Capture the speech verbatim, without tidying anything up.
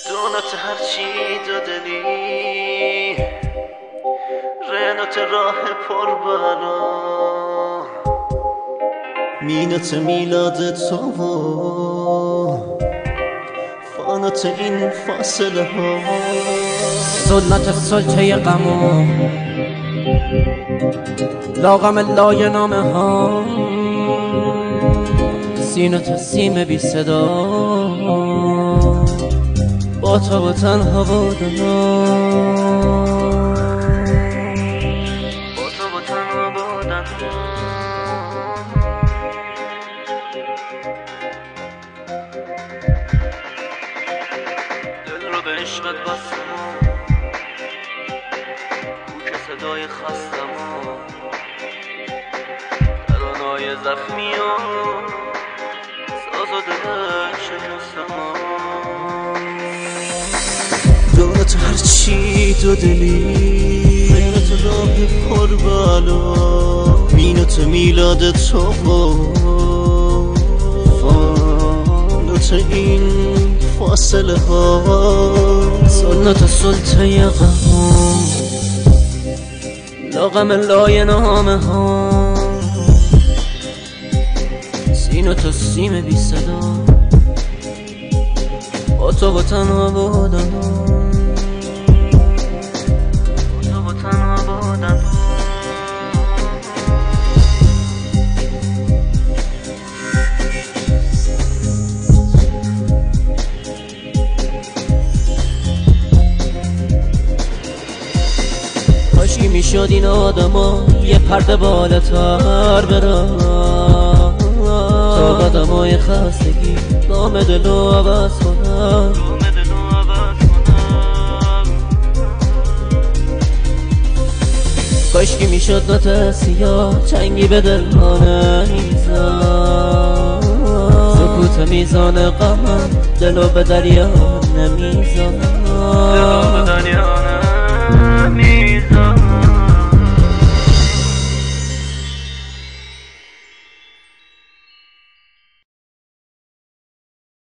دونات هرچی دادلی رنات راه پر بلا مینات میلاد تو فانات این فاصله ها سلطت سلطه غمو لاغم لای نامه ها سینت سیم بی صدا با تو و تنها بودنا با تو و تنها بودنا دل رو به عشقت بستم کوک صدای خستم ترانه‌های زخمی و ساز و دل شکستم دونت هرچی تو دلی غیرت راه پر بالا مینت میلاد تو فانت این فاصله ها سنت سلطه غم لاغم لای نامه ها سینت سیم بی صدا با تو و تنها بودن کاشکی میشد این آدما یه پرده بالاتر برن تا قدمای خستگی نام دلو عوض کنن کاشکی میشد نوت سیاه چنگی به دل ما نمیزن سکوت میزان غم دلو به دریا نمیزن دلو به دریا نمیزن